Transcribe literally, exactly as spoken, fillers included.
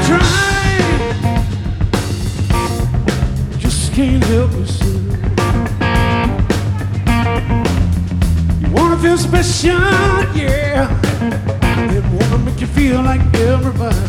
trying, just can't help yourself. You wanna feel special, yeah. It wanna make you feel like everybody.